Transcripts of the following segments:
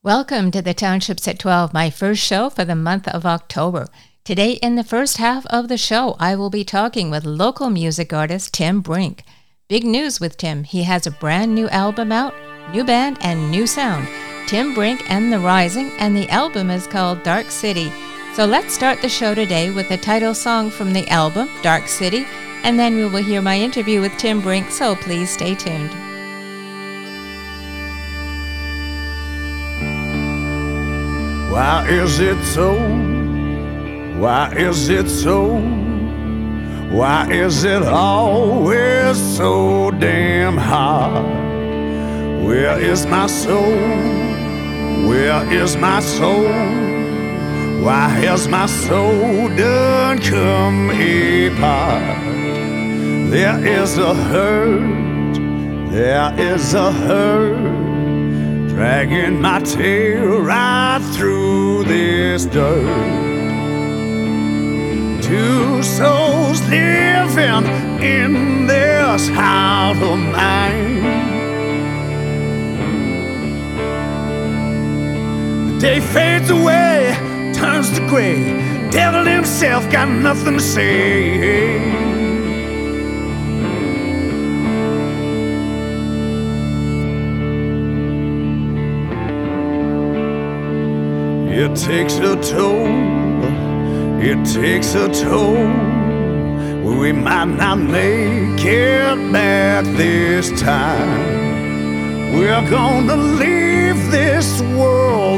Welcome to the Townships at 12, my first show for the month of October. Today, in the first half of the show, I will be talking with local music artist Tim Brink. Big news with Tim. He has a brand new album out, new band, and new sound. Tim Brink and The Rising, and the album is called Dark City. So let's start the show today with the title song from the album, Dark City, and then we will hear my interview with Tim Brink, so please stay tuned. Why is it so? Why is it so? Why is it always so damn hard? Where is my soul? Where is my soul? Why has my soul done come apart? There is a hurt, there is a hurt, dragging my tail right through this dirt. Two souls living in this heart of mine. The day fades away, turns to gray. Devil himself got nothing to say. It takes a toll, it takes a toll. We might not make it back this time. We're gonna leave this world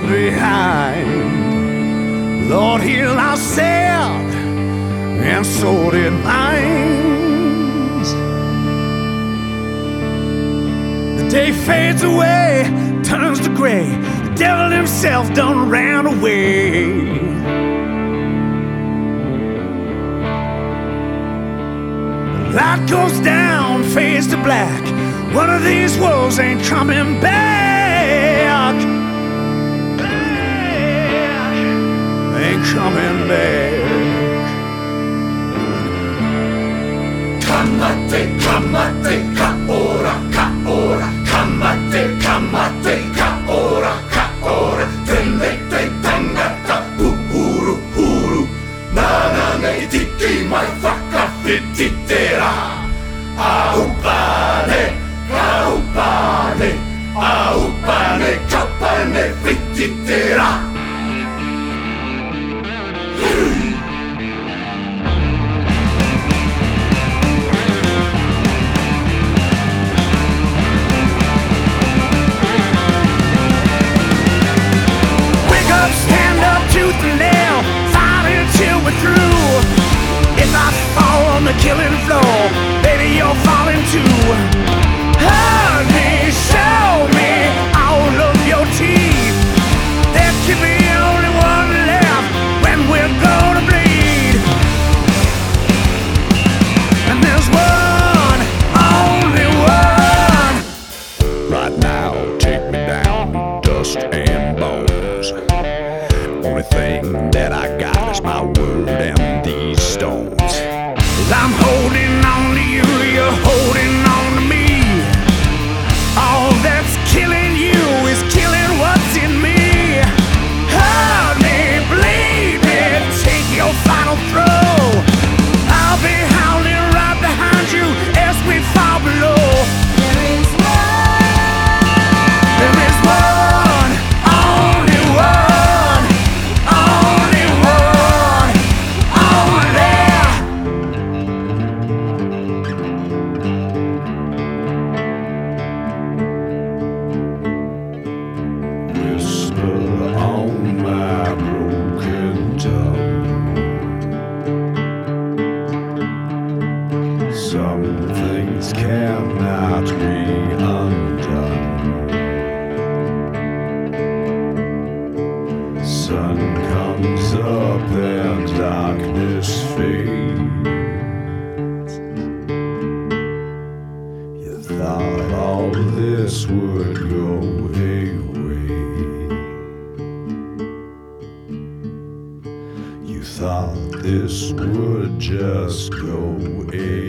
behind. Lord, heal our sad and sordid minds. The day fades away, turns to gray. The devil himself done ran away. The light goes down, fades to black. One of these wolves ain't coming back. Ain't coming back. Kamate, kamate, kaora, kaora. Kamate, kamate, kaora, kaora. Tennete, tangata, uhuru, huru. Nanane, tiki, mai whakawhititera. Aupane, aupane, aupane, kapane, whititera. Tooth and nail, fight until we're through. If I fall on the killing floor, baby, you're falling too. Hug me, show me all of your teeth. There can be only one left when we're gonna bleed. And there's one, only one. Right now, take me down to dust and bones. Only thing that I got is my word and these stones. I'm holding on to you, you're holding on to me. All that's killing you is killing what's in me. Hurt me, bleed me, take your final throw. I'll be howling right behind you as we fall below. There is one, only one, only one, only. Whisper on my broken tongue. Some things cannot be undone. Sun comes up and darkness fades. You thought all this would go away. You thought this would just go away.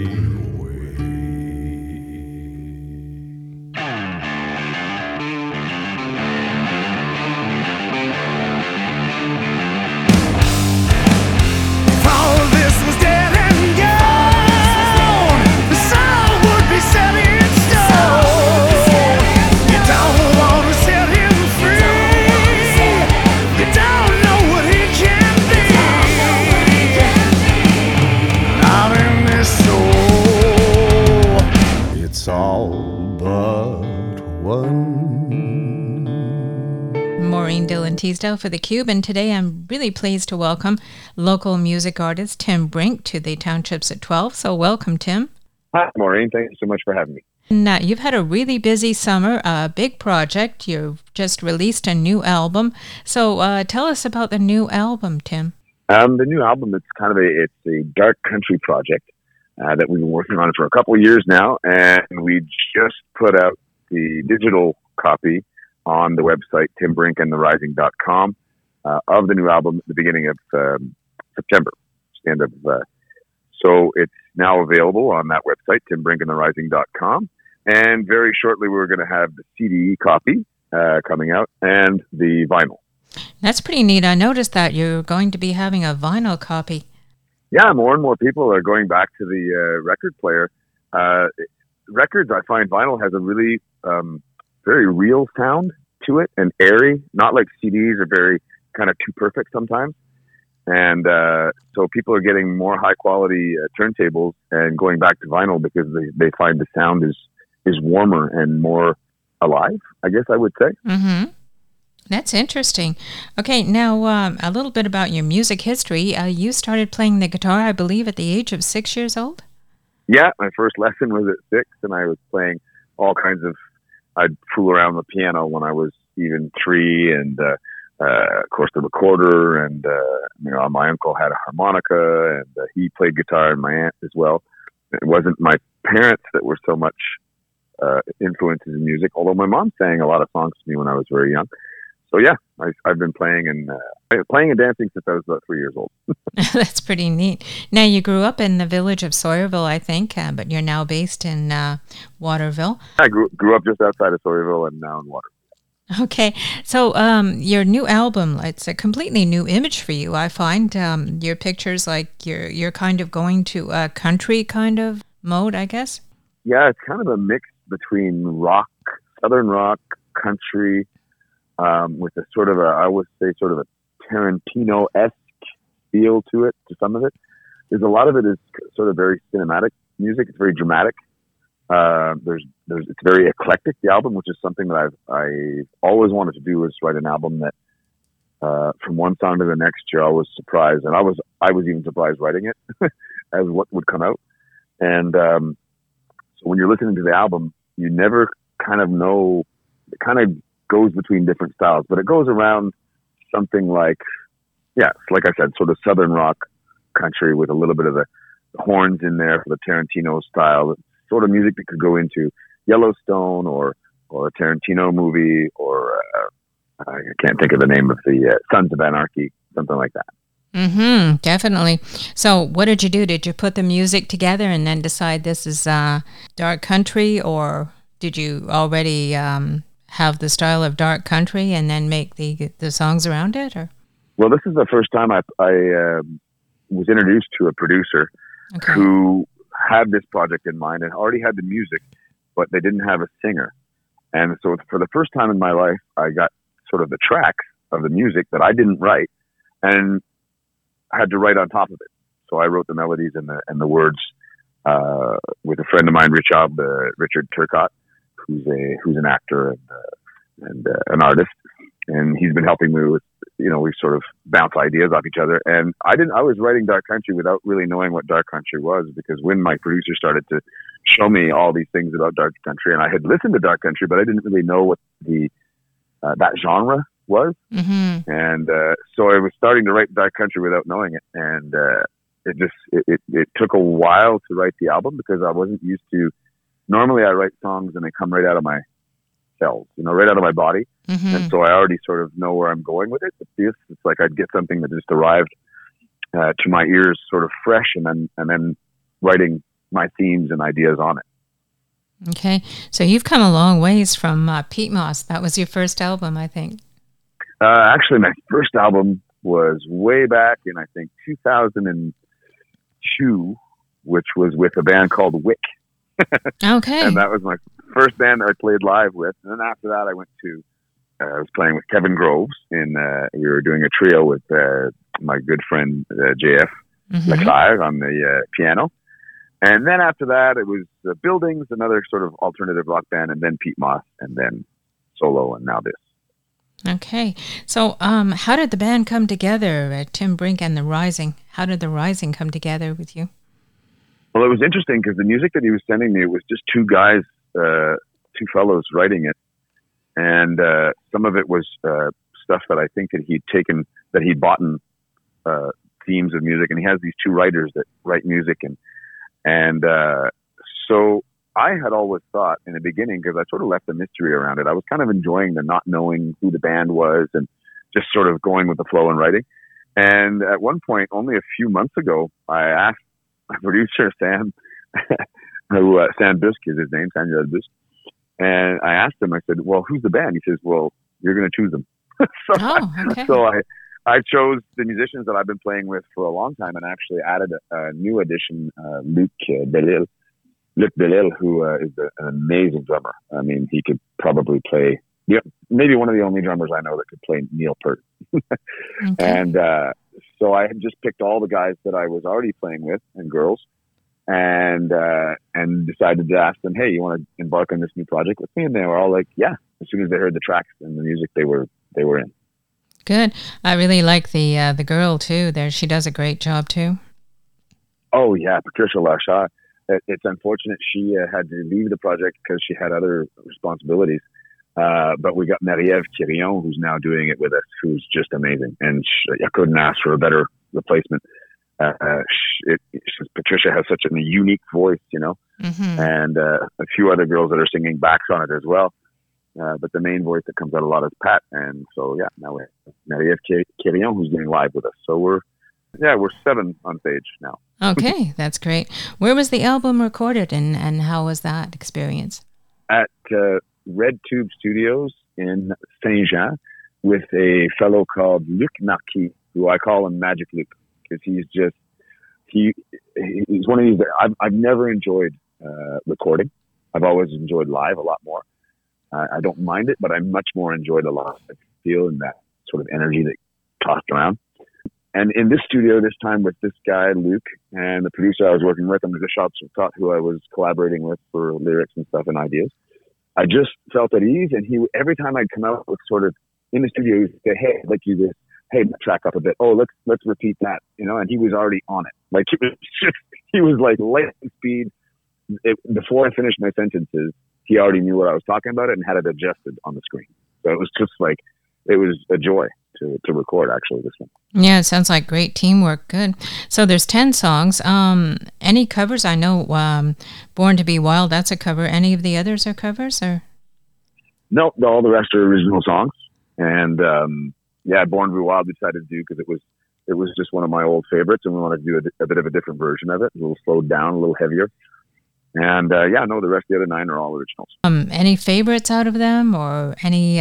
Maureen Dillon Teasdale for theCUBE, and today I'm really pleased to welcome local music artist Tim Brink to the Townships at 12. So welcome, Tim. Hi, Maureen. Thank you so much for having me. And, you've had a really busy summer, a big project. You've just released a new album. So tell us about the new album, Tim. The new album, it's a dark country project that we've been working on for a couple of years now, and we just put out the digital copy on the website timbrinkandtherising.com of the new album at the beginning of September. So it's now available on that website, timbrinkandtherising.com, and very shortly we're going to have the CD copy coming out and the vinyl. That's pretty neat. I noticed that you're going to be having a vinyl copy. Yeah, more and more people are going back to the record player. Records, I find vinyl has a really very real sound to it and airy, not like CDs are very kind of too perfect sometimes. And so people are getting more high quality turntables and going back to vinyl because they find the sound is warmer and more alive, I guess I would say. Mm-hmm. That's interesting. Okay, now a little bit about your music history. You started playing the guitar, I believe, at the age of 6 years old? Yeah, my first lesson was at 6, and I was playing all kinds of, I'd fool around the piano when I was even 3, and of course the recorder, and my uncle had a harmonica, and he played guitar, and my aunt as well. It wasn't my parents that were so much influences in music, although my mom sang a lot of songs to me when I was very young. So yeah, I've been playing and dancing since I was about 3 years old. That's pretty neat. Now, you grew up in the village of Sawyerville, I think, but you're now based in Waterville. I grew up just outside of Sawyerville and now in Waterville. Okay, so your new album, it's a completely new image for you. I find your pictures like you're kind of going to a country kind of mode, I guess. Yeah, it's kind of a mix between rock, southern rock, country, with a sort of I would say sort of a Tarantino-esque feel to it, to some of it. There's a lot of it is sort of very cinematic music. It's very dramatic. It's very eclectic, the album, which is something that I always wanted to do, is write an album that from one song to the next, you're always surprised. And I was even surprised writing it as what would come out. And so when you're listening to the album, you never kind of know, it kind of goes between different styles, but it goes around something like, like I said, sort of southern rock country with a little bit of the horns in there for the Tarantino style. It's sort of music that could go into Yellowstone or a Tarantino movie, or I can't think of the name of the Sons of Anarchy, something like that. Mm-hmm, definitely. So what did you do? Did you put the music together and then decide this is dark country, or did you already have the style of dark country and then make the songs around it? Or? Well, this is the first time I was introduced to a producer who had this project in mind and already had the music, but they didn't have a singer. And so for the first time in my life, I got sort of the tracks of the music that I didn't write and had to write on top of it. So I wrote the melodies and the words with a friend of mine, Richard Turcotte, who's an actor and an artist, and he's been helping me with, we sort of bounce ideas off each other. And I was writing dark country without really knowing what dark country was, because when my producer started to show me all these things about dark country, and I had listened to dark country, but I didn't really know what that genre was. Mm-hmm. And so I was starting to write dark country without knowing it, and it took a while to write the album because I wasn't used to. Normally I write songs and they come right out of my cells, right out of my body. Mm-hmm. And so I already sort of know where I'm going with it. But it's like I'd get something that just arrived to my ears sort of fresh, and then writing my themes and ideas on it. Okay. So you've come a long ways from Pete Moss. That was your first album, I think. Actually, my first album was way back in, I think, 2002, which was with a band called Wick. Okay. And that was my first band that I played live with. And then after that, I was playing with Kevin Groves, and we were doing a trio with my good friend JF Leclerc on the piano. And then after that, it was Buildings, another sort of alternative rock band, and then Pete Moss, and then solo, and now this. Okay. So how did the band come together, Tim Brink and The Rising? How did The Rising come together with you? Well, it was interesting because the music that he was sending me was just two guys, two fellows writing it. And some of it was stuff that I think that he'd bought in themes of music. And he has these two writers that write music. And so I had always thought in the beginning, because I sort of left the mystery around it, I was kind of enjoying the not knowing who the band was and just sort of going with the flow and writing. And at one point, only a few months ago, I asked my producer, Sam, Sam Busk is his name, Samuel Busk. And I asked him, I said, well, who's the band? He says, well, you're going to choose them. So I chose the musicians that I've been playing with for a long time and actually added a new addition, Luc Delisle, who is an amazing drummer. I mean, he could probably play, maybe one of the only drummers I know that could play Neil Peart. Okay. And so I had just picked all the guys that I was already playing with and girls, and decided to ask them, hey, you want to embark on this new project with me? And they were all like, yeah, as soon as they heard the tracks and the music they were in. Good. I really like the girl too there. She does a great job too. Oh yeah, Patricia Lachar. It's unfortunate she had to leave the project because she had other responsibilities. But we got Marie-Ève Quirion, who's now doing it with us, who's just amazing. And I couldn't ask for a better replacement. Patricia has such a unique voice, mm-hmm. and a few other girls that are singing backs on it as well. But the main voice that comes out a lot is Pat. And so, yeah, now we have Marie-Ève Quirion, who's doing live with us. So we're 7 on stage now. Okay, that's great. Where was the album recorded and how was that experience? At Red Tube Studios in Saint-Jean with a fellow called Luc Marquis, who I call him Magic Luc, because he's one of these. I've never enjoyed recording. I've always enjoyed live a lot more. I don't mind it, but I much more enjoy the live feel and that sort of energy that tossed around. And in this studio this time with this guy, Luc, and the producer I was working with, and the Shop Scott, who I was collaborating with for lyrics and stuff and ideas, I just felt at ease. And he, every time I'd come out with sort of in the studio, he'd say, hey, I'd like you to, hey, track up a bit. Oh, let's repeat that, and he was already on it. Like he was like lightning speed. Before I finished my sentences, he already knew what I was talking about it and had it adjusted on the screen. So it was just like, it was a joy to record actually this one. Yeah, it sounds like great teamwork. Good. So there's 10 songs. Any covers? I know Born to Be Wild, that's a cover. Any of the others are covers or? No, all the rest are original songs. And Born to Be Wild we decided to do because it was just one of my old favorites and we wanted to do a bit of a different version of it, a little slowed down, a little heavier. And the rest of the other 9 are all originals. Any favorites out of them or any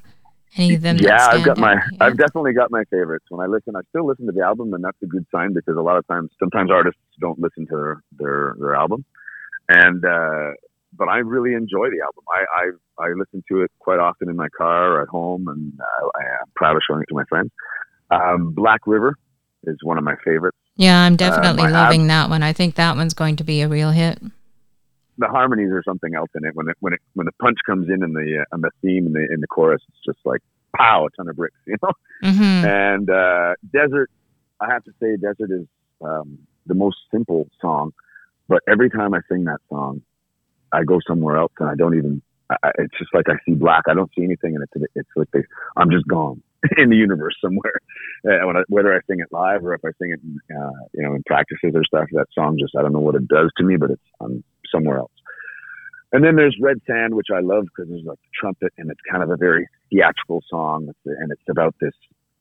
of them? Yeah, I've definitely got my favorites. When I still listen to the album, and that's a good sign because a lot of times, sometimes artists don't listen to their album. And, but I really enjoy the album. I listen to it quite often in my car or at home, and I am proud of showing it to my friends. Black River is one of my favorites. Yeah, I'm definitely loving that one. I think that one's going to be a real hit. The harmonies are something else in it. When the punch comes in the theme in the chorus, it's just like pow, a ton of bricks, Mm-hmm. And Desert, I have to say, Desert is the most simple song, but every time I sing that song, I go somewhere else, and I don't even. It's just like I see black. I don't see anything, and it's like I'm just gone in the universe somewhere. Whether I sing it live or if I sing it, in practices or stuff, that song just I don't know what it does to me, but I'm somewhere else. And then there's Red Sand, which I love because there's like the trumpet, and it's kind of a very theatrical song, and it's about this.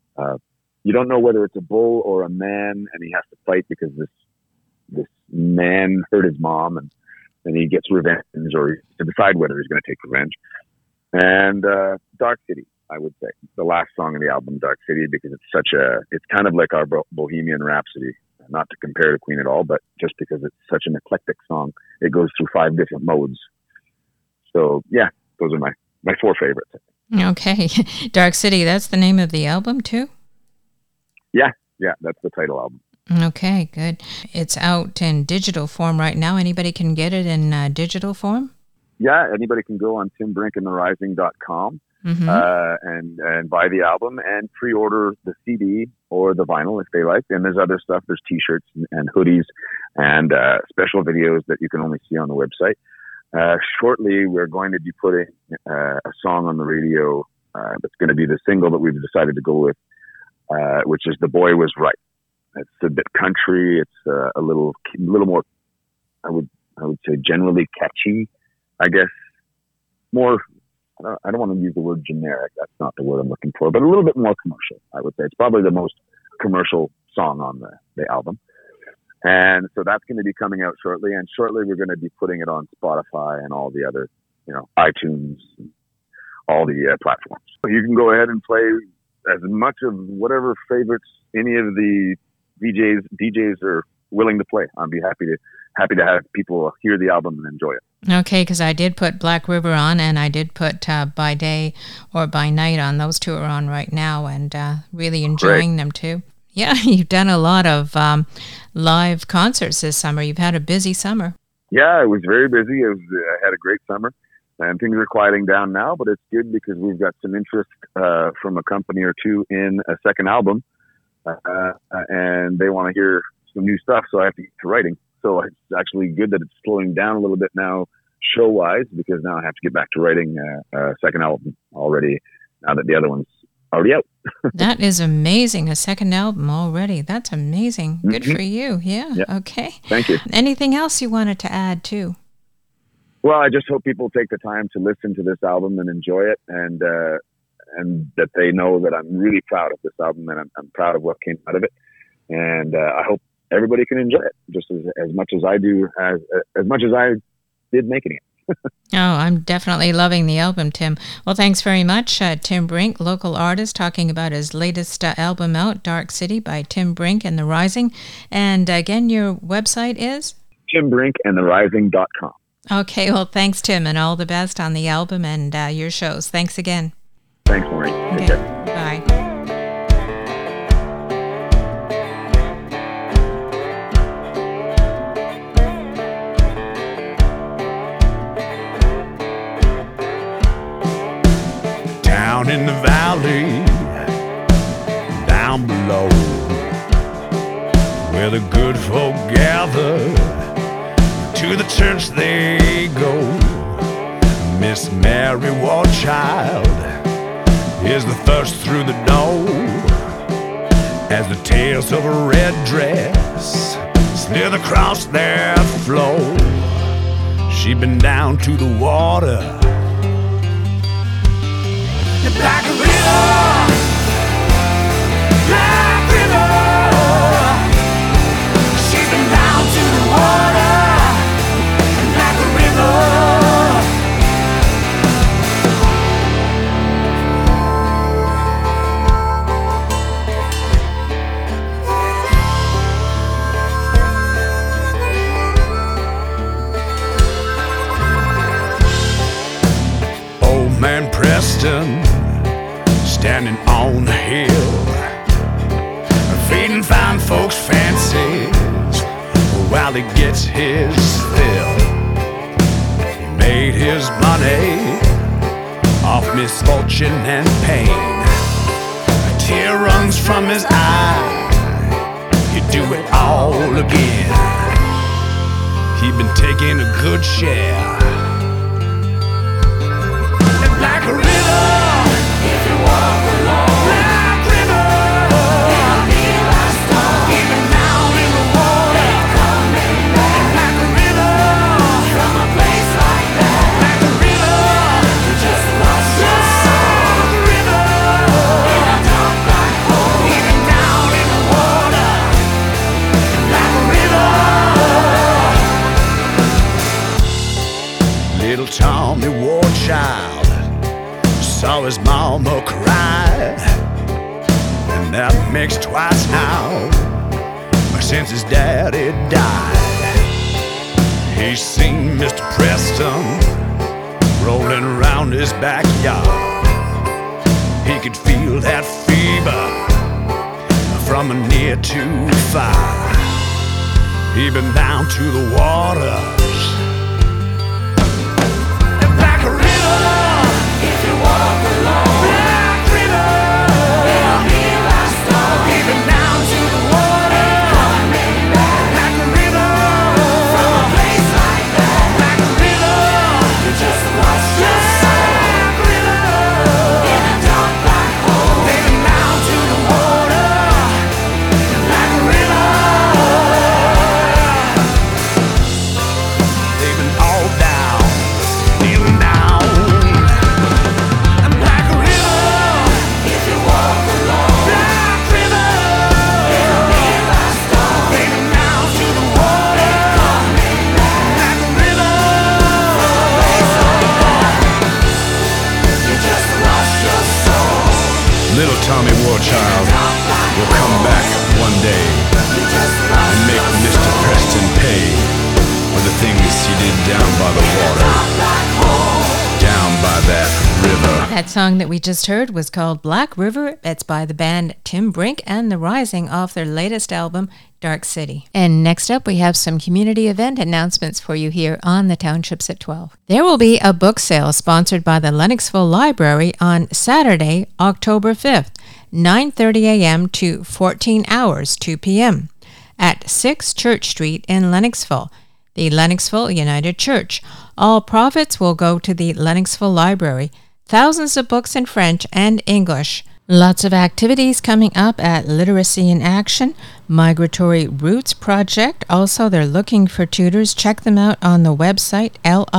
You don't know whether it's a bull or a man, and he has to fight because this man hurt his mom, and he gets revenge, or to decide whether he's going to take revenge. And Dark City, I would say, the last song of the album, Dark City, because it's kind of like our Bohemian Rhapsody. Not to compare to Queen at all, but just because it's such an eclectic song, it goes through 5 different modes. So yeah, those are my 4 favorites. Okay, Dark City, that's the name of the album too? Yeah, that's the title album. Okay, good. It's out in digital form right now. Anybody can get it in digital form? Yeah, anybody can go on timbrinkandtherising.com. and buy the album and pre-order the CD or the vinyl if they like. And there's other stuff. There's T-shirts and hoodies and special videos that you can only see on the website. Shortly, we're going to be putting a song on the radio that's going to be the single that we've decided to go with, which is "The Boy Was Right." It's a bit country. It's a little more, I would say, generally catchy. I guess more. I don't want to use the word generic. That's not the word I'm looking for, but a little bit more commercial. I would say it's probably the most commercial song on the album. And so that's going to be coming out shortly. And shortly we're going to be putting it on Spotify and all the other, iTunes, and all the platforms. So you can go ahead and play as much of whatever favorites any of the DJs are willing to play. I'd be happy to have people hear the album and enjoy it. Okay, because I did put Black River on, and I did put By Day or By Night on. Those two are on right now, and really enjoying them too. Yeah, you've done a lot of live concerts this summer. You've had a busy summer. Yeah, it was very busy. I had a great summer, and things are quieting down now, but it's good because we've got some interest from a company or two in a second album, and they want to hear some new stuff, so I have to get to writing. So it's actually good that it's slowing down a little bit now show-wise, because now I have to get back to writing a second album already, now that the other one's already out. That is amazing. A second album already. That's amazing. Good for you. Yeah. Okay. Thank you. Anything else you wanted to add too? Well, I just hope people take the time to listen to this album and enjoy it, and that they know that I'm really proud of this album, and I'm proud of what came out of it. And I hope everybody can enjoy it just as much as I do, as much as I did making it. Oh, I'm definitely loving the album, Tim. Well, thanks very much. Tim Brink, local artist, talking about his latest album out, Dark City by Tim Brink and The Rising. And again, your website is? TimBrinkandTheRising.com. Okay, well, thanks, Tim, and all the best on the album and your shows. Thanks again. Thanks, Maureen. Okay. Take care. Bye. Down in the valley, down below, where the good folk gather, to the church they go. Miss Mary Warchild is the first through the door, as the tales of a red dress slither across their floor. She'd been down to the water, Black River, Black River. She's been down to the water, Black River. Old man Preston, standing on the hill, feeding fine folks' fancies while he gets his fill. He made his money off misfortune and pain. A tear runs from his eye, he'd do it all again. He'd been taking a good share. Black River, if you walk alone, Black River, it'll be a last storm. Even down in the water, coming back. Black River, from a place like that. Black River, you just lost your soul. River, in a dark black hole. Even down in the water, Black River. Little Tommy Warchild saw his mama cry, and that makes twice now since his daddy died. He's seen Mr. Preston rolling around his backyard. He could feel that fever from a near to far. He'd been down to the waters, Black River. you walk alone. Black River, it'll be like stone. Even down to the water, coming back. Like a river, from a place like that. Like a river, you just lost your soul. Black River, in a dark black hole. Even down to the water, like a river. They've been all down, kneeling down. I'm like a river, if you walk alone. Black River, it'll be like stone. Even down to the water, coming back. Like a river, you just lost your soul. Little Tommy Warchild will come back one day You just lost and make Mr. Preston pay for the things he did down by the water, down by that river. That song that we just heard was called Black River. It's by the band Tim Brink and The Rising off their latest album, Dark City. And next up, we have some community event announcements for you here on the Townships at 12. There will be a book sale sponsored by the Lennoxville Library on Saturday, October 5th, 9:30 a.m. to 14 hours, 2 p.m. at 6 Church Street in Lennoxville, the Lennoxville United Church. All profits will go to the Lennoxville Library. Thousands of books in French and English. Lots of activities coming up at Literacy in Action, Migratory Roots Project. Also, they're looking for tutors. Check them out on the website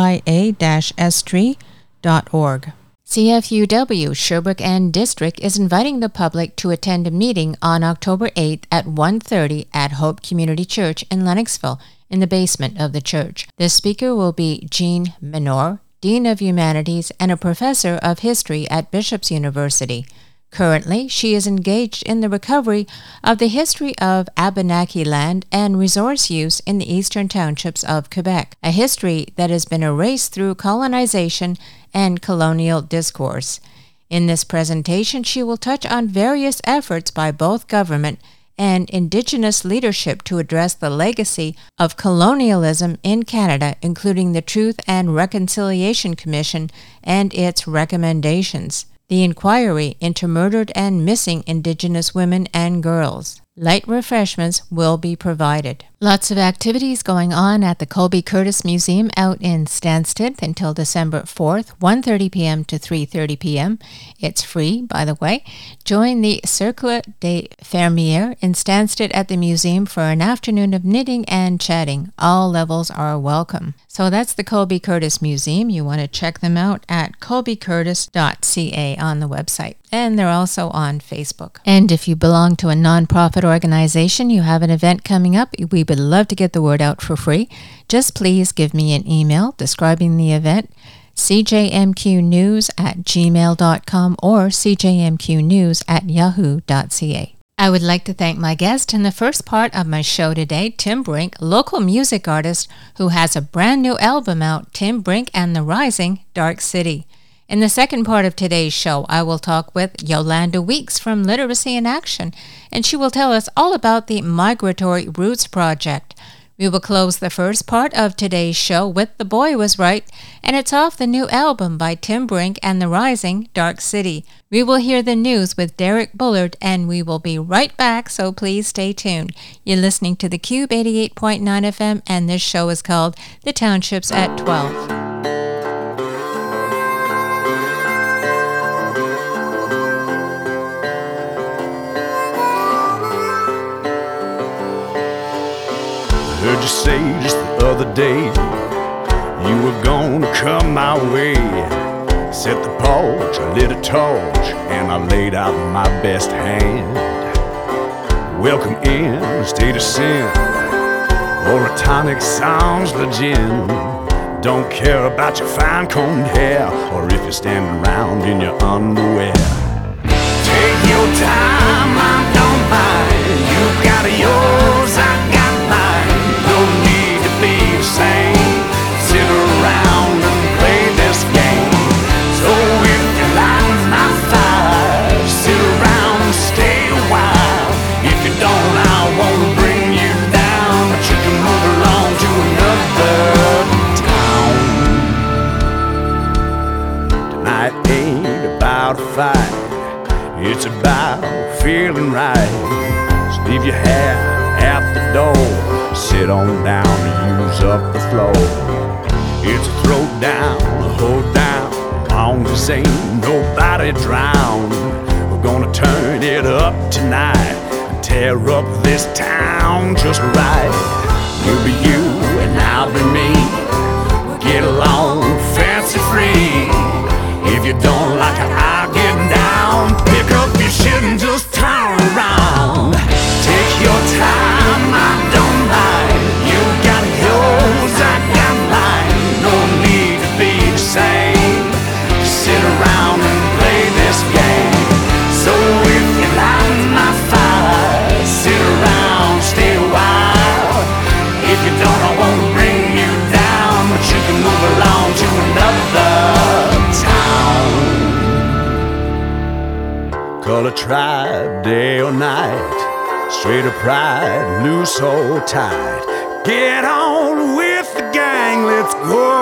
lia-s3.org. CFUW Sherbrooke and District is inviting the public to attend a meeting on October 8th at 1:30 at Hope Community Church in Lennoxville in the basement of the church. The speaker will be Jean Menor, Dean of Humanities and a professor of history at Bishop's University. Currently, she is engaged in the recovery of the history of Abenaki land and resource use in the eastern townships of Quebec, a history that has been erased through colonization and colonial discourse. In this presentation, she will touch on various efforts by both government and Indigenous leadership to address the legacy of colonialism in Canada, including the Truth and Reconciliation Commission and its recommendations. The inquiry into murdered and missing Indigenous women and girls. Light refreshments will be provided. Lots of activities going on at the Colby Curtis Museum out in Stansted until December 4th, 1:30 p.m. to 3:30 p.m. It's free, by the way. Join the Cercle des Fermières in Stansted at the museum for an afternoon of knitting and chatting. All levels are welcome. So that's the Colby Curtis Museum. You want to check them out at colbycurtis.ca on the website. And they're also on Facebook. And if you belong to a nonprofit organization, you have an event coming up, we would love to get the word out for free. Just please give me an email describing the event, cjmqnews@gmail.com or cjmqnews@yahoo.ca. I would like to thank my guest in the first part of my show today, Tim Brink, local music artist who has a brand new album out, Tim Brink and the Rising, Dark City. In the second part of today's show, I will talk with Yolanda Weeks from Literacy in Action, and she will tell us all about the Migratory Roots Project. We will close the first part of today's show with The Boy Was Right, and it's off the new album by Tim Brink and the Rising, Dark City. We will hear the news with Derek Bullard, and we will be right back, so please stay tuned. You're listening to the Cube 88.9 FM, and this show is called The Townships at 12. Heard you say just the other day you were gonna come my way. Set the porch, I lit a torch, and I laid out my best hand. Welcome in, state of sin, or a tonic sounds the gin. Don't care about your fine combed hair, or if you're standing around in your underwear. Take your time, I don't mind. You got yours, I got mine. No need to be the same. Sit around and play this game. So if you light my fire, sit around and stay a while. If you don't, I won't bring you down, but you can move along to another town. Tonight ain't while feeling right. So leave your hat at the door, sit on down to use up the floor. It's a throw down, a hold down, long as ain't nobody drowned. We're gonna turn it up tonight and tear up this town just right. You be you and I'll be me, we'll get along fancy free. If you don't like how I get down, pick up your shit and just turn around. Take your time, I don't mind. You got yours, I got mine. No need to be the same. Sit around and play this game. So if you light my fire, sit around, stay a while. If you don't, I won't bring you down, but you can move along to another town. Color tribe, day or night, straight or pride, loose or tight. Get on with the gang, let's go